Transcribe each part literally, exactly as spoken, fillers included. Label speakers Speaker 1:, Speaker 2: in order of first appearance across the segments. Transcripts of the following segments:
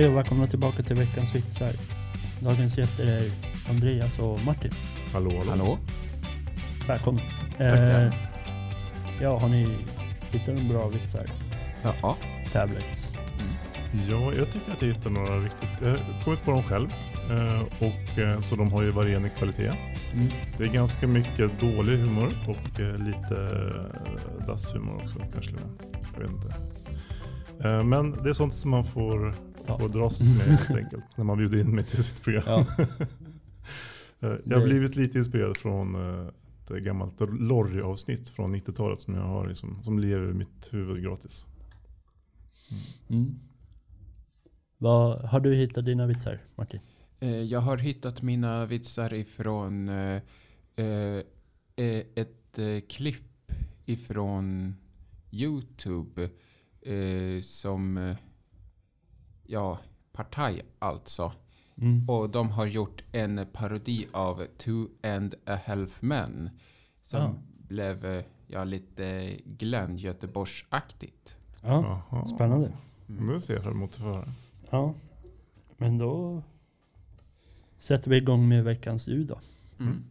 Speaker 1: Hej och välkomna tillbaka till veckans vitsar. Dagens gäster är Andreas och Martin.
Speaker 2: Hallå, hallå.
Speaker 3: Hallå.
Speaker 1: Välkomna.
Speaker 3: Tackar.
Speaker 1: Eh, ja, har ni hittat en bra vitsar?
Speaker 3: Ja.
Speaker 1: Tävlar.
Speaker 3: Mm.
Speaker 2: Ja, jag tycker att jag hittar några riktigt... Jag har kommit på dem själv. Eh, och, eh, så de har ju varierande kvalitet.
Speaker 1: Mm.
Speaker 2: Det är ganska mycket dålig humor och eh, lite eh, dasshumor också kanske. Jag vet inte. Eh, men det är sånt som man får, får dras med helt enkelt när man bjuder in mig till sitt program.
Speaker 1: Ja.
Speaker 2: eh, jag har blivit lite inspirerad från eh, ett gammalt Lorry-avsnitt från nittiotalet som jag har liksom, som lever i mitt huvud gratis.
Speaker 1: Mm. Mm. Vad har du hittat dina vitsar, Martin?
Speaker 3: Jag har hittat mina vitsar ifrån eh, eh, ett eh, klipp ifrån YouTube eh, som eh, ja, Partaj alltså.
Speaker 1: Mm.
Speaker 3: Och de har gjort en parodi av Two and a Half Men som
Speaker 1: Ah.
Speaker 3: blev eh, ja, lite Glenn Göteborgsaktigt.
Speaker 1: Ja,
Speaker 2: Jaha.
Speaker 1: spännande.
Speaker 2: Mm. Det ser jag fram emot att få höra.
Speaker 1: Ja, men då sätter vi igång med veckans ljud då.
Speaker 3: Mm.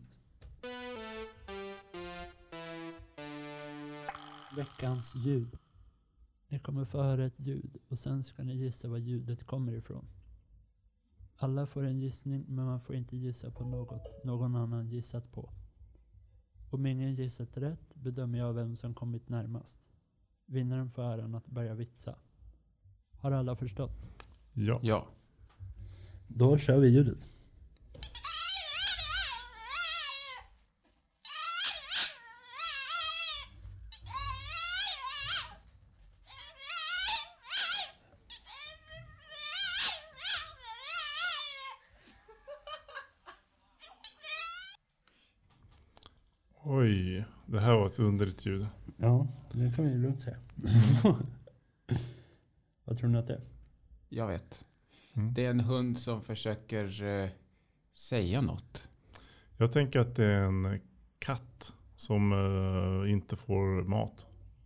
Speaker 1: Veckans ljud. Ni kommer få höra ett ljud och sen ska ni gissa vad ljudet kommer ifrån. Alla får en gissning, men man får inte gissa på något någon annan gissat på. Om ingen gissat rätt bedömer jag vem som kommit närmast. Vinnaren får äran att börja vitsa. Har alla förstått?
Speaker 2: Ja.
Speaker 3: Ja.
Speaker 1: Då kör vi ljudet.
Speaker 2: Oj, det här var ett underligt ljud.
Speaker 1: Ja, det kan vi lugnt säga. Vad tror ni att det är?
Speaker 3: Jag vet.
Speaker 2: Mm.
Speaker 3: Det är en hund som försöker eh, säga något.
Speaker 2: Jag tänker att det är en katt som uh, inte får mat.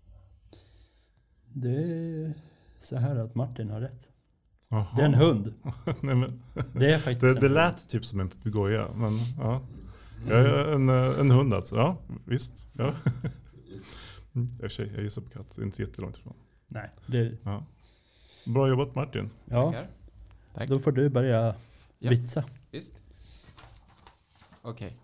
Speaker 1: Det är så här att Martin har rätt.
Speaker 2: Aha.
Speaker 1: Det är en hund.
Speaker 2: Nej, men,
Speaker 1: Det är faktiskt
Speaker 2: det,
Speaker 1: en
Speaker 2: det
Speaker 1: hund.
Speaker 2: lät typ som en papegoja, men ja. Jag är en, eh, en hund alltså, ja, visst. Ja. Mm, jag, tjej, jag gissar på katt, det är inte jättelångt ifrån.
Speaker 1: Nej, det,
Speaker 2: Ja. Bra jobbat Martin.
Speaker 1: ja,
Speaker 3: Tackar. Tack.
Speaker 1: då får du börja
Speaker 3: Ja.
Speaker 1: vitsa.
Speaker 3: Visst. Okej.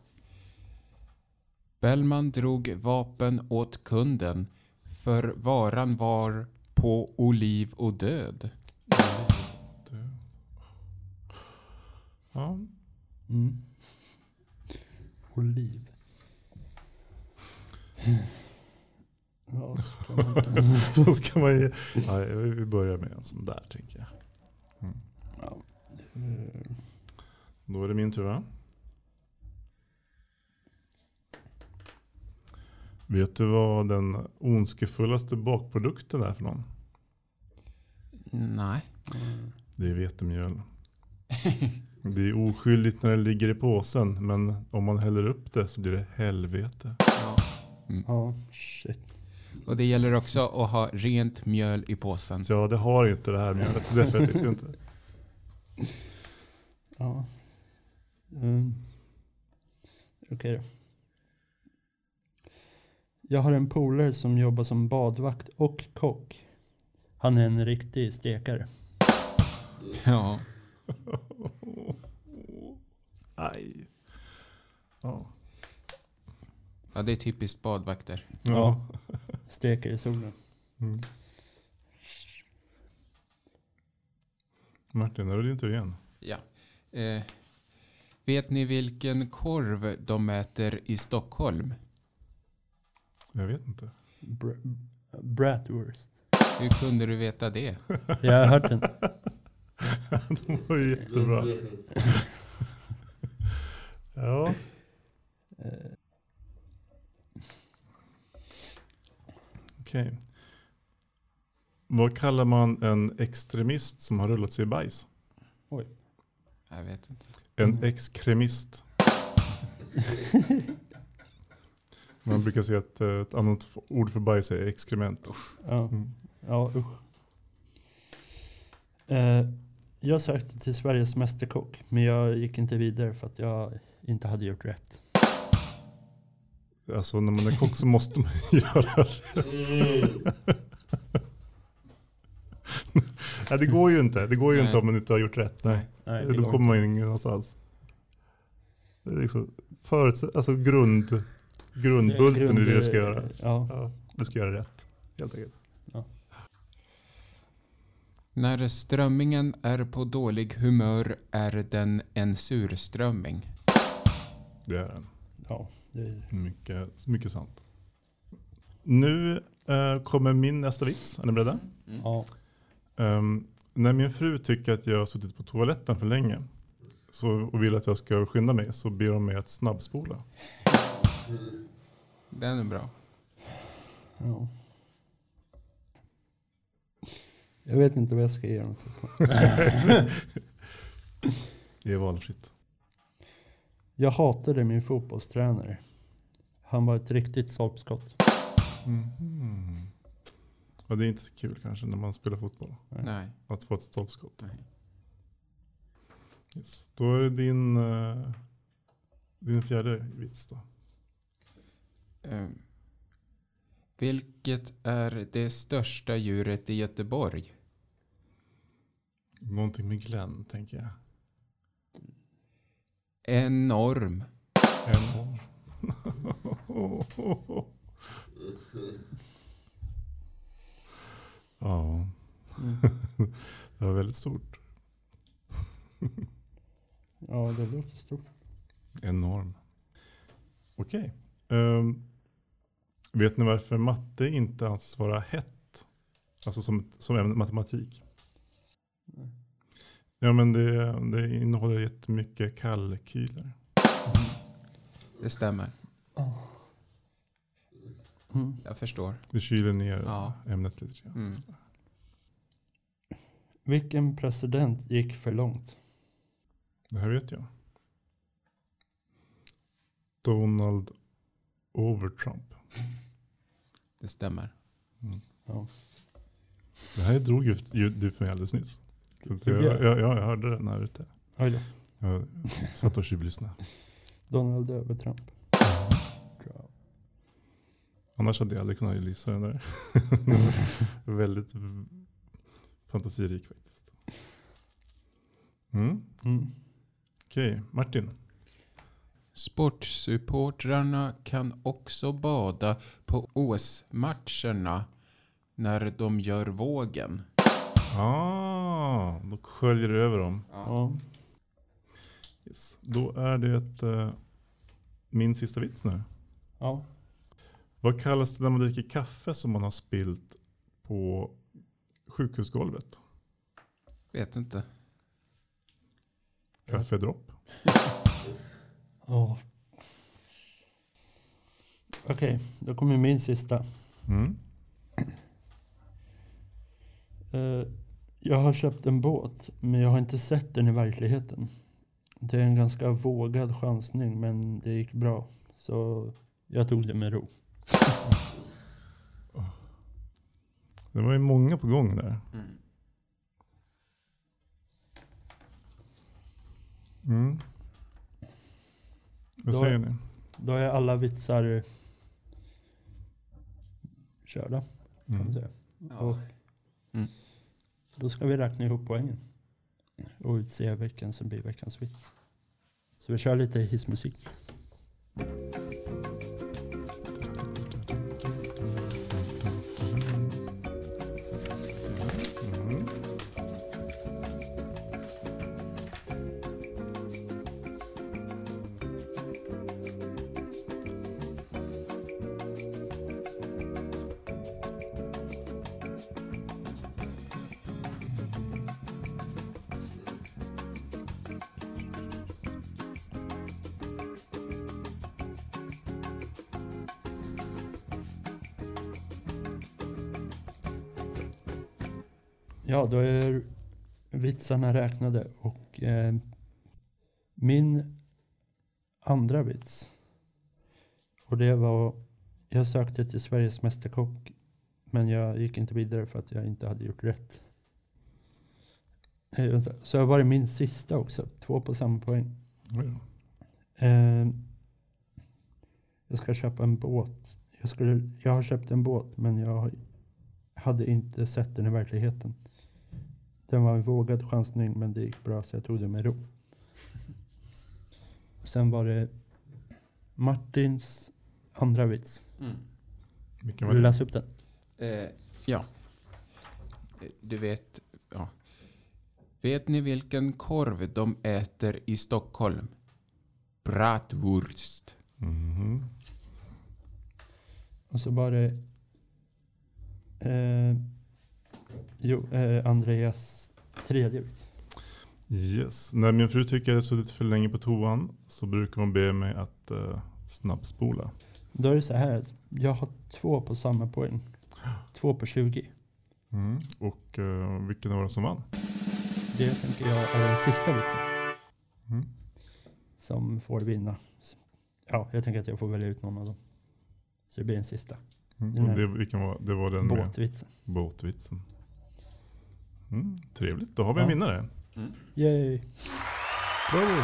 Speaker 3: Bellman drog vapen åt kunden för varan var på oliv och död.
Speaker 2: Du. Ja.
Speaker 1: Mm. Oliv. Ja, spännande.
Speaker 2: Vad ska man ge? Ja, vi börjar med en sån där tänker jag. Mm.
Speaker 1: Ja. Eh,
Speaker 2: Då är det min tur, va? Vet du vad den ondskefullaste bakprodukten är för någon?
Speaker 3: Nej.
Speaker 2: Det är vetemjöl. Det är oskyldigt när det ligger i påsen, men om man häller upp det så blir det helvete.
Speaker 3: Ja.
Speaker 1: Ja, shit.
Speaker 3: Och det gäller också att ha rent mjöl i påsen.
Speaker 2: Ja, det har inte det här mjölet. Definitivt inte.
Speaker 1: Ja. Mm. Okej då. Jag har en polare som jobbar som badvakt och kock. Han är en riktig stekare.
Speaker 3: Ja.
Speaker 2: Aj. Ja.
Speaker 3: Ja, det är typiskt badvakter.
Speaker 2: Ja.
Speaker 1: Steker i solen.
Speaker 2: Mm. Martin, är det din tur igen?
Speaker 3: Ja. Eh, vet ni vilken korv de äter i Stockholm?
Speaker 2: Jag vet inte.
Speaker 1: Br- Bratwurst.
Speaker 3: Hur kunde du veta det?
Speaker 1: Jag har hört den.
Speaker 2: De var ju jättebra. Ja.
Speaker 1: Eh,
Speaker 2: Okej. Vad kallar man en extremist som har rullat sig i bajs?
Speaker 3: Jag vet inte.
Speaker 2: En exkremist. Man brukar säga att ett annat ord för bajs är exkrement.
Speaker 1: Ja,
Speaker 2: Mm.
Speaker 1: ja usch. Eh, Jag sökte till Sveriges mästerkock, men jag gick inte vidare för att jag inte hade gjort rätt.
Speaker 2: Alltså när man är kock så måste man göra rätt. Nej, det går ju inte. Det går ju
Speaker 3: Nej.
Speaker 2: inte om man inte har gjort rätt. Nej.
Speaker 1: Nej,
Speaker 2: Då kommer man ingenstans. Det är liksom förutsätt, alltså grund, grundbulten
Speaker 1: Grund-
Speaker 2: är det du ska göra.
Speaker 1: Ja.
Speaker 2: Ja, du ska göra rätt, helt enkelt.
Speaker 3: När strömmingen är på dålig humör är den en surströmming.
Speaker 2: Det är den.
Speaker 1: Ja, det är...
Speaker 2: Mycket, mycket sant. Nu eh, kommer min nästa vits. Är ni beredda?
Speaker 3: Mm.
Speaker 1: Ja.
Speaker 2: Um, när min fru tycker att jag har suttit på toaletten för länge så, och vill att jag ska skynda mig, så ber de mig att snabbspola.
Speaker 3: Den är bra.
Speaker 1: Ja. Jag vet inte vad jag ska göra.
Speaker 2: Det är valfritt.
Speaker 1: Jag hatade min fotbollstränare. Han var ett riktigt stolpskott.
Speaker 2: Mm. Och det är inte så kul kanske när man spelar fotboll.
Speaker 3: Nej.
Speaker 2: Att få ett stolpskott.
Speaker 3: Nej.
Speaker 2: Yes. Då är det din, uh, din fjärde vits då.
Speaker 3: Um, vilket är det största djuret i Göteborg?
Speaker 2: Någonting med Glenn, tänker jag.
Speaker 3: Enorm.
Speaker 2: En år. Ja.
Speaker 1: Mm.
Speaker 2: Det var väldigt stort.
Speaker 1: Ja, det låter stort.
Speaker 2: Enorm. Okej. Um, vet ni varför matte inte anses vara hett? Alltså som, som ämne matematik.
Speaker 1: Nej.
Speaker 2: Ja, men det, det innehåller jättemycket kalkyler.
Speaker 3: Det stämmer.
Speaker 1: Mm.
Speaker 3: Jag förstår.
Speaker 2: Det kyler ner
Speaker 3: Ja.
Speaker 2: ämnet lite grann.
Speaker 3: Mm.
Speaker 1: Vilken president gick för långt?
Speaker 2: Det här vet jag. Donald over Trump.
Speaker 3: Det stämmer.
Speaker 2: Mm.
Speaker 1: Ja.
Speaker 2: Det här drog ju ju du för mig alldeles nyss. Så att jag,
Speaker 1: Gjorde jag?
Speaker 2: jag, jag, jag hörde den här ute.
Speaker 1: Oj då.
Speaker 2: Jag satt och tjuvlyssnade.
Speaker 1: Donald över Trump.
Speaker 2: Annars hade jag aldrig kunnat gissa den där. Väldigt fantasirik faktiskt. Mm.
Speaker 1: Mm.
Speaker 2: Okej, Martin.
Speaker 3: Sportsupportrarna kan också bada på O S-matcherna när de gör vågen.
Speaker 2: Ah, då sköljer det över dem.
Speaker 1: Ja.
Speaker 2: Yes. Då är det ett, uh, min sista vits nu.
Speaker 1: Ja.
Speaker 2: Vad kallas det när man dricker kaffe som man har spilt på sjukhusgolvet?
Speaker 3: Vet inte.
Speaker 2: Kaffedropp.
Speaker 1: Ja. Okej, då kommer min sista.
Speaker 2: Mm.
Speaker 1: Eh, jag har köpt en båt, men jag har inte sett den i verkligheten. Det är en ganska vågad chansning, men det gick bra. Så jag tog det med ro.
Speaker 2: Det var ju många på gång där.
Speaker 3: Mm.
Speaker 2: Mm. Vad
Speaker 1: Då-
Speaker 2: säger ni?
Speaker 1: Då är alla vitsar körda, kan man
Speaker 2: Mm.
Speaker 1: säga.
Speaker 3: Ja.
Speaker 1: Och
Speaker 3: Mm.
Speaker 1: då ska vi räkna ihop poängen. Och utse vilken som blir veckans vits. Så vi kör lite hissmusik.
Speaker 2: Mm.
Speaker 1: Ja, då är vitsarna räknade. Och eh, min andra vits. Och det var, jag sökte till Sveriges mästerkock, men jag gick inte vidare för att jag inte hade gjort rätt. Eh, Så har varit min sista också. Två på samma poäng.
Speaker 2: Oj.
Speaker 1: Eh, jag ska köpa en båt. Jag, skulle, jag har köpt en båt, men jag hade inte sett den i verkligheten. Den var en vågad chansning, men det gick bra så jag tog det med ro. Sen var det Martins andra vits.
Speaker 3: Mm.
Speaker 2: Vilken
Speaker 1: Vill
Speaker 2: var
Speaker 1: du
Speaker 2: det?
Speaker 1: läsa upp den?
Speaker 3: Eh, ja. Eh, Du vet, ja. Vet ni vilken korv de äter i Stockholm? Bratwurst.
Speaker 2: Mhm.
Speaker 1: Och så var det eh, jo, eh, Andreas tredje vits.
Speaker 2: Yes. När min fru tycker jag har suttit för länge på toan så brukar hon be mig att uh, snabbspola.
Speaker 1: Då är det så här. Jag har två på samma poäng. Två på tjugo.
Speaker 2: Mm. Och uh, vilken var det som vann?
Speaker 1: Det tänker jag är den sista vitsen.
Speaker 2: Mm.
Speaker 1: Som får vinna. Ja, jag tänker att jag får välja ut någon av dem. Så det blir en sista.
Speaker 2: Mm.
Speaker 1: Den
Speaker 2: Och
Speaker 1: här
Speaker 2: det, vilken var, det var den med
Speaker 1: Båtvitsen.
Speaker 2: båtvitsen. Mm. Trevligt, då har vi en
Speaker 1: Ja.
Speaker 2: vinnare.
Speaker 1: Yay! Bravo!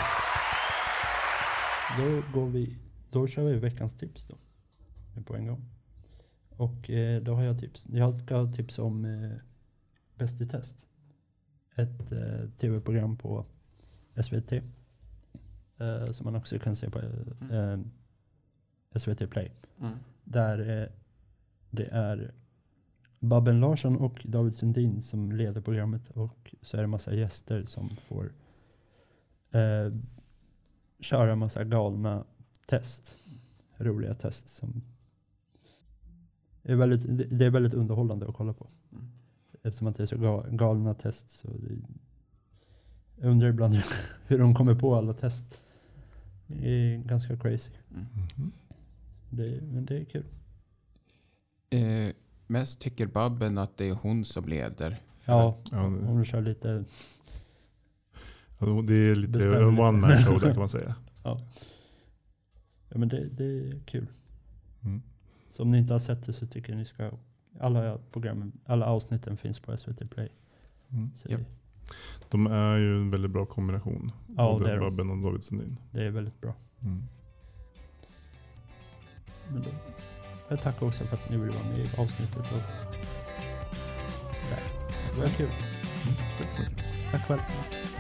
Speaker 1: Då går vi, då kör vi veckans tips då. På en gång. Och eh, då har jag tips. Jag ska tipsa om eh, Bäst i test. Ett eh, tv-program på S V T. Eh, som man också kan se på eh, S V T Play.
Speaker 3: Mm.
Speaker 1: Där eh, det är Babben Larsson och David Sundin som leder programmet. Och så är det en massa gäster som får eh, köra en massa galna test. Roliga test som är väldigt, det, det är väldigt underhållande att kolla på.
Speaker 3: Mm.
Speaker 1: Eftersom att det är så ga, galna test. Så det, jag undrar ibland hur de kommer på alla test. Det är ganska crazy.
Speaker 3: Mm.
Speaker 2: Mhm.
Speaker 1: Det, men det är kul.
Speaker 3: Eh, mest tycker Babben att det är hon som leder.
Speaker 1: Ja,
Speaker 2: Ja, det-
Speaker 1: om du kör lite.
Speaker 2: Ja, det är lite
Speaker 1: Bestämmer
Speaker 2: en
Speaker 1: lite.
Speaker 2: one man show där kan man säga.
Speaker 1: Ja, men det, det är kul.
Speaker 2: Mm.
Speaker 1: Så om ni inte har sett det så tycker jag ni ska. Alla programmen, alla avsnitten finns på S V T Play.
Speaker 2: Mm.
Speaker 1: Så
Speaker 3: Japp.
Speaker 1: det,
Speaker 2: De är ju en väldigt bra kombination.
Speaker 1: Ja,
Speaker 2: Både
Speaker 1: det är de.
Speaker 2: Babben och David Sundin.
Speaker 1: det är väldigt bra.
Speaker 2: Mm.
Speaker 1: Men då, jag tackar också för att ni vill vara med i avsnittet. Och sådär. Det var kul.
Speaker 2: Mm. Tack så mycket.
Speaker 1: Tack själv.